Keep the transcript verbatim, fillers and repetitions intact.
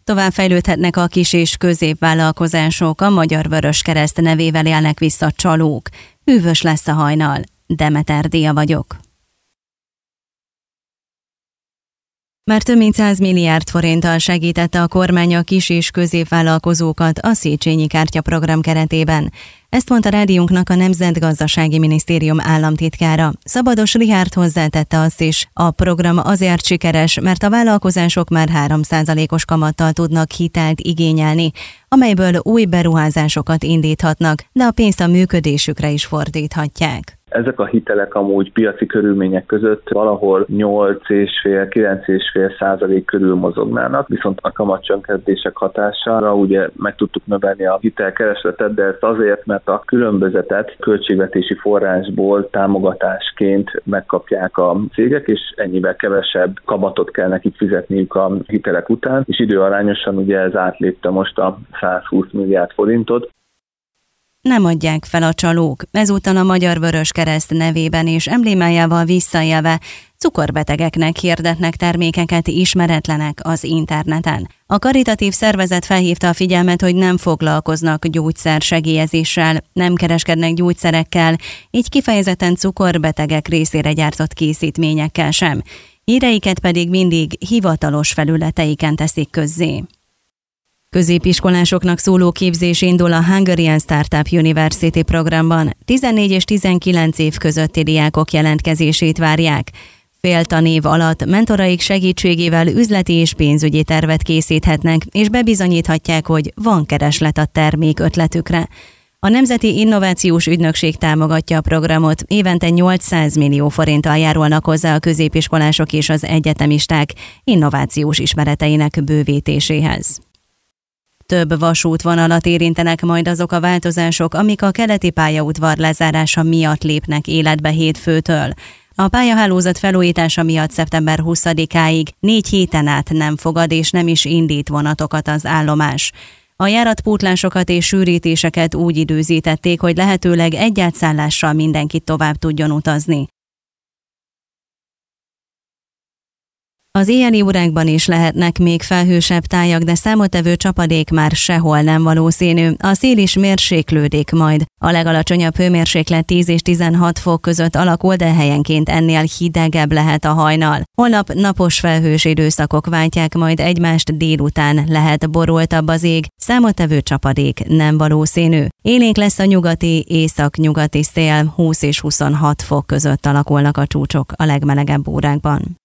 Tovább fejlődhetnek a kis és középvállalkozások, a Magyar Vöröskereszt nevével élnek vissza csalók. Hűvös lesz a hajnal. Demeter Dia vagyok. Már több mint száz milliárd forinttal segítette a kormány a kis- és középvállalkozókat a Széchenyi kártyaprogram keretében. Ezt mondta rádiónknak a Nemzetgazdasági Minisztérium államtitkára. Szabados Richárd hozzátette azt is, a program azért sikeres, mert a vállalkozások már három százalékos kamattal tudnak hitelt igényelni, amelyből új beruházásokat indíthatnak, de a pénzt a működésükre is fordíthatják. Ezek a hitelek amúgy piaci körülmények között valahol nyolc egész öt kilenc egész öt százalék körül mozognának, viszont a kamatcsökkentések hatására ugye meg tudtuk növelni a hitelkeresletet, de ezt azért, mert a különbözetet költségvetési forrásból támogatásként megkapják a cégek, és ennyivel kevesebb kamatot kell nekik fizetniük a hitelek után, és időarányosan ugye ez átlépte most a százhúsz milliárd forintot. Nem adják fel a csalók, ezúttal a Magyar Vöröskereszt nevében és emblémájával visszaélve cukorbetegeknek hirdetnek termékeket ismeretlenek az interneten. A karitatív szervezet felhívta a figyelmet, hogy nem foglalkoznak gyógyszersegélyezéssel, nem kereskednek gyógyszerekkel, így kifejezetten cukorbetegek részére gyártott készítményekkel sem. Híreiket pedig mindig hivatalos felületeiken teszik közzé. Középiskolásoknak szóló képzés indul a Hungarian Startup University programban. tizennégy és tizenkilenc év közötti diákok jelentkezését várják. Fél tanév alatt mentoraik segítségével üzleti és pénzügyi tervet készíthetnek, és bebizonyíthatják, hogy van kereslet a termék ötletükre. A Nemzeti Innovációs Ügynökség támogatja a programot, évente nyolcszáz millió forinttal járulnak hozzá a középiskolások és az egyetemisták innovációs ismereteinek bővítéséhez. Több vasútvonalat érintenek majd azok a változások, amik a keleti pályaudvar lezárása miatt lépnek életbe hétfőtől. A pályahálózat felújítása miatt szeptember huszadikáig négy héten át nem fogad és nem is indít vonatokat az állomás. A járatpótlásokat és sűrítéseket úgy időzítették, hogy lehetőleg egy átszállással mindenki tovább tudjon utazni. Az éjjeli órákban is lehetnek még felhősebb tájak, de számottevő csapadék már sehol nem valószínű. A szél is mérséklődik majd. A legalacsonyabb hőmérséklet tíz és tizenhat fok között alakul, de helyenként ennél hidegebb lehet a hajnal. Holnap napos felhős időszakok váltják majd egymást, délután lehet borultabb az ég, számottevő csapadék nem valószínű. Élénk lesz a nyugati, észak-nyugati szél, húsz és huszonhat fok között alakulnak a csúcsok a legmelegebb órákban.